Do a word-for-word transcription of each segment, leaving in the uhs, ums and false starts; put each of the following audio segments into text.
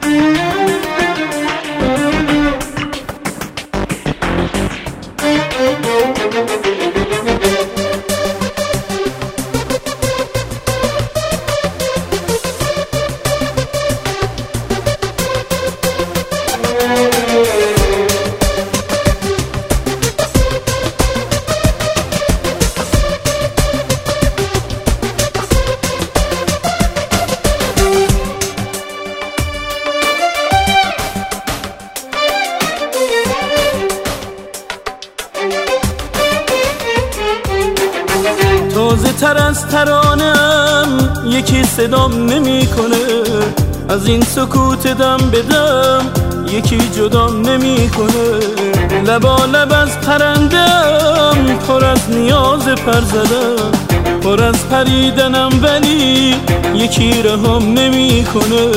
تازه تر از ترانم یکی صدام نمی کنه، از این سکوت دم بدم یکی جدام نمی کنه. لبا لب از پرندم پر از نیاز پر زدم، پر از پریدنم ولی یکی رهام نمی کنه.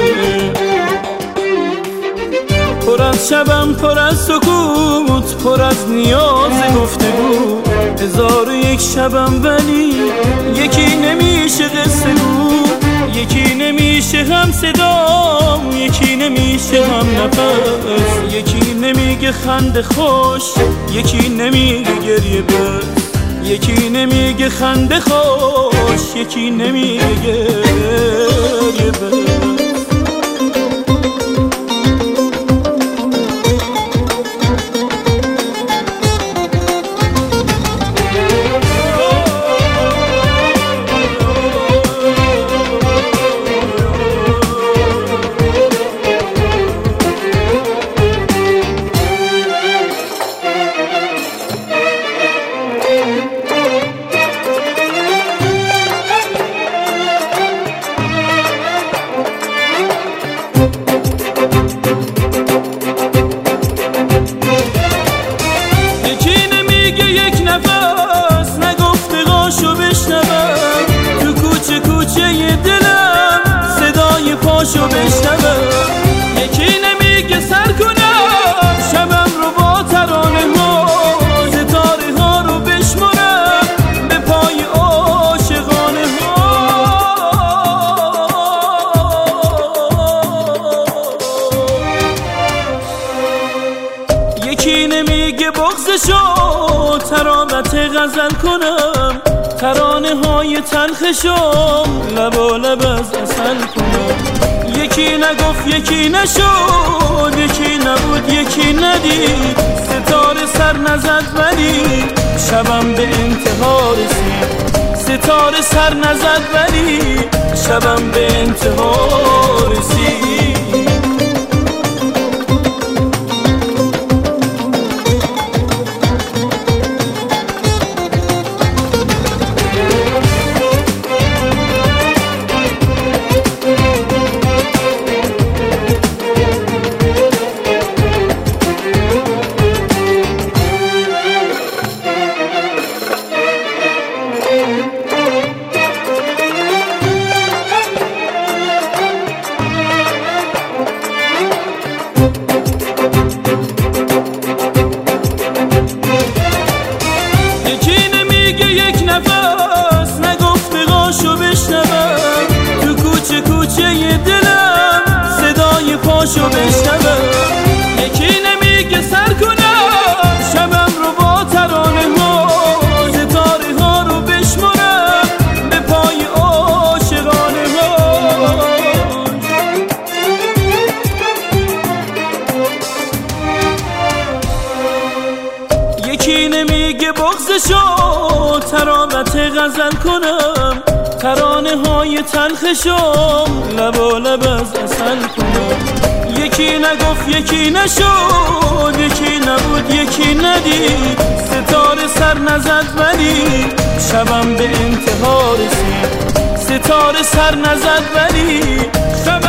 پر از شبم پر از سکوت، پر از نیاز گفتگو، هزار و یک شبم ولی یکی نمیشه قصه گو. یکی نمیشه هم صدام، یکی نمیشه هم نفس، یکی نمیگه خنده خوش، یکی نمیگه گریه بس. یکی نمیگه خنده خوش، یکی نمیگه گریه بس. نفس نگفته قاشو بشنوم، تو کوچه کوچه ی دلم صدای پاشو بشنوم. یکی نمیگه سر کنم شبم رو با ترانه ها، ستاره ها رو بشمرم به پای عاشقانه ها. یکی نمیگه بغضشو ترانت غزل کنم، ترانه های تلخشم لبا لب از عسل کنم. یکی نگفت یکی نشد، یکی نبود یکی ندید، ستاره سر نزد ولی شبم به انتها رسید. ستاره سر نزد ولی شبم به انتها رسید. نفس نگفته قاشو بشنوم، تو کوچه کوچه ی دلم صدای پاشو بشنوم. یکی نمیگه سر کنم شبم رو با ترانه ها، ستاره ها رو بشمرم به پای عاشقانه ها. یکی نمیگه بغضشو ترانت غزل کنم، ترانه های تلخشم لبا لب از عسل کنم. یکی نگفت یکی نشد، یکی نبود یکی ندید، ستاره سر نزد ولی شبم به انتها رسید. ستاره سر نزد ولی شب